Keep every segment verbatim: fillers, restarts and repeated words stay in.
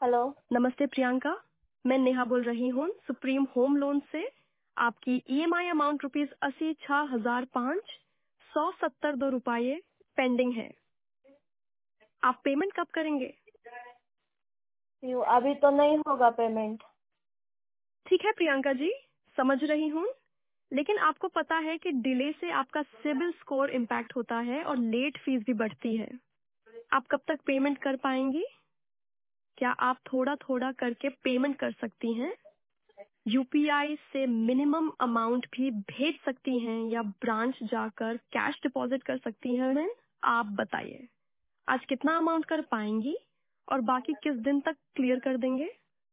Hello. नमस्ते प्रियंका, मैं नेहा बोल रही हूँ सुप्रीम होम लोन से। आपकी ईएमआई अमाउंट रुपीज अस्सी छह हजार पाँच सौ सत्तर दो रुपये पेंडिंग है। आप पेमेंट कब करेंगे? यू अभी तो नहीं होगा पेमेंट। ठीक है प्रियंका जी, समझ रही हूँ, लेकिन आपको पता है कि डिले से आपका सिबिल स्कोर इम्पैक्ट होता है और लेट फीस भी बढ़ती है। आप कब तक पेमेंट कर पाएंगी? क्या आप थोड़ा थोड़ा करके पेमेंट कर सकती हैं? यूपीआई से मिनिमम अमाउंट भी भेज सकती हैं या ब्रांच जाकर कैश डिपॉजिट कर सकती हैं मैम? आप बताइए, आज कितना अमाउंट कर पाएंगी और बाकी किस दिन तक क्लियर कर देंगे?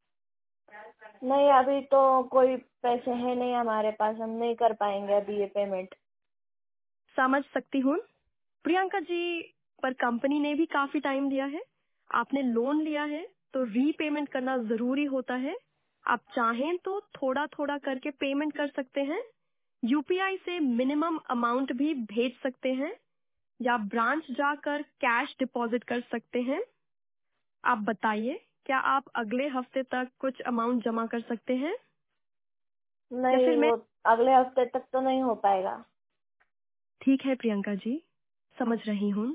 नहीं, अभी तो कोई पैसे है नहीं हमारे पास, हम नहीं कर पाएंगे अभी ये पेमेंट। समझ सकती हूँ प्रियंका जी, पर कंपनी ने भी काफी टाइम दिया है। आपने लोन लिया है तो रीपेमेंट करना जरूरी होता है। आप चाहें तो थोड़ा थोड़ा करके पेमेंट कर सकते हैं, यूपीआई से मिनिमम अमाउंट भी भेज सकते हैं या ब्रांच जाकर कैश डिपॉजिट कर सकते हैं। आप बताइए, क्या आप अगले हफ्ते तक कुछ अमाउंट जमा कर सकते हैं या फिर नहीं, मैं? वो अगले हफ्ते तक तो नहीं हो पाएगा। ठीक है प्रियंका जी, समझ रही हूँ।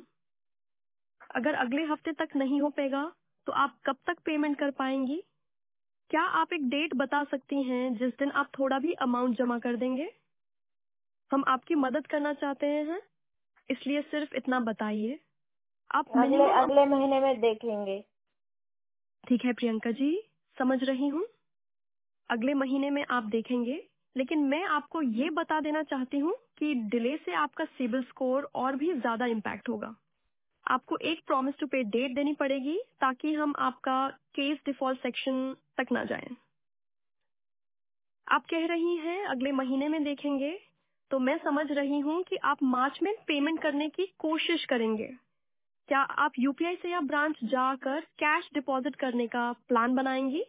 अगर अगले हफ्ते तक नहीं हो पाएगा तो आप कब तक पेमेंट कर पाएंगी? क्या आप एक डेट बता सकती हैं जिस दिन आप थोड़ा भी अमाउंट जमा कर देंगे? हम आपकी मदद करना चाहते हैं, इसलिए सिर्फ इतना बताइए। आप अगले मिनिमम। अगले महीने में देखेंगे। ठीक है प्रियंका जी, समझ रही हूँ। अगले महीने में आप देखेंगे, लेकिन मैं आपको ये बता देना चाहती हूँ कि डिले से आपका सिबिल स्कोर और भी ज्यादा इम्पैक्ट होगा। आपको एक प्रॉमिस टू पे डेट देनी पड़ेगी ताकि हम आपका केस डिफॉल्ट सेक्शन तक ना जाएं। आप कह रही हैं अगले महीने में देखेंगे, तो मैं समझ रही हूँ कि आप मार्च में पेमेंट करने की कोशिश करेंगे। क्या आप यूपीआई से या ब्रांच जाकर कैश डिपॉजिट करने का प्लान बनाएंगी?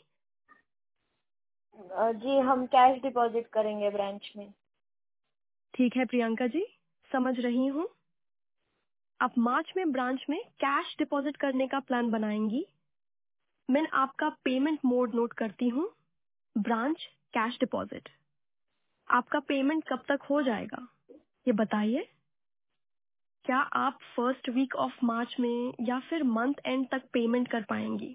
अ, जी, हम कैश डिपॉजिट करेंगे ब्रांच में। ठीक है प्रियंका जी, समझ रही हूँ। आप मार्च में ब्रांच में कैश डिपॉजिट करने का प्लान बनाएंगी। मैं आपका पेमेंट मोड नोट करती हूँ, ब्रांच कैश डिपॉजिट। आपका पेमेंट कब तक हो जाएगा ये बताइए। क्या आप फर्स्ट वीक ऑफ मार्च में या फिर मंथ एंड तक पेमेंट कर पाएंगी?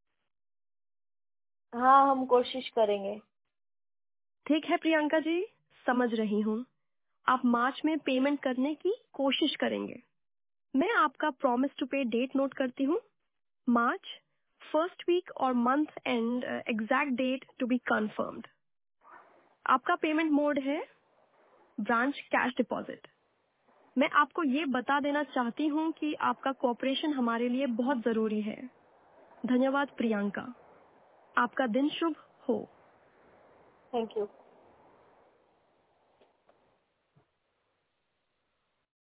हाँ, हम कोशिश करेंगे। ठीक है प्रियंका जी, समझ रही हूँ। आप मार्च में पेमेंट करने की कोशिश करेंगे। मैं आपका promise to pay date note करती हूँ, मार्च फर्स्ट वीक और month end exact date to be confirmed. आपका पेमेंट मोड है ब्रांच कैश डिपॉजिट। मैं आपको ये बता देना चाहती हूँ कि आपका कोऑपरेशन हमारे लिए बहुत जरूरी है। धन्यवाद प्रियंका, आपका दिन शुभ हो। Thank you.